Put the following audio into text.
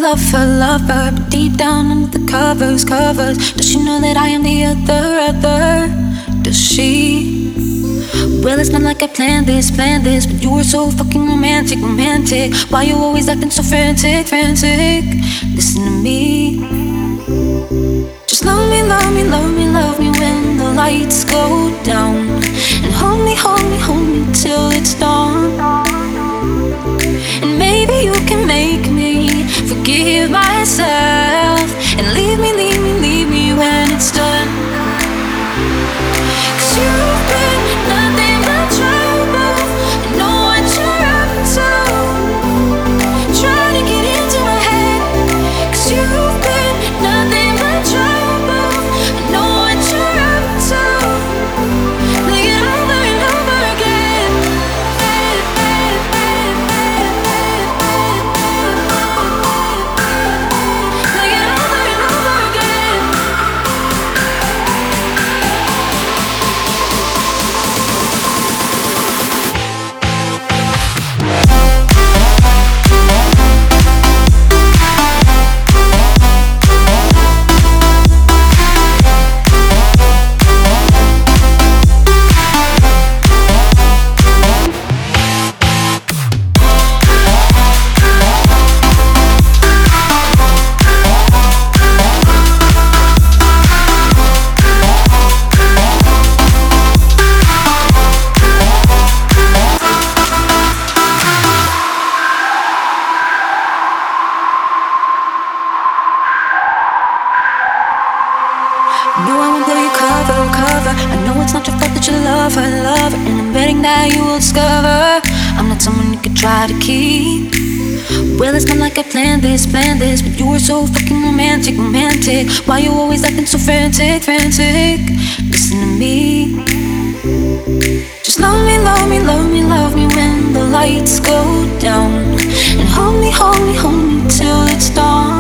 lover, but deep down under the covers, does she know that I am the other? Does she? Well, it's not like I planned this, but you were so fucking romantic. Why you always acting so frantic? Listen to me. Just love me when the lights go down, and hold me till it's dawn. And maybe you can make me forgive myself, and leave me when it's done. 'Cause you've been nothing but trouble. I know what you're up to, trying to get into my head. 'Cause you've been nothing but trouble. I know what you're up to, play it over and over again. Play it over and over again. No, I won't blow your cover. I know it's not your fault that you love her, and I'm betting that you will discover I'm not someone you could try to keep. Well, it's not like I planned this, but you were so fucking romantic. Why you always acting so frantic? Listen to me. Just love me when the lights go down, and hold me till it's dawn.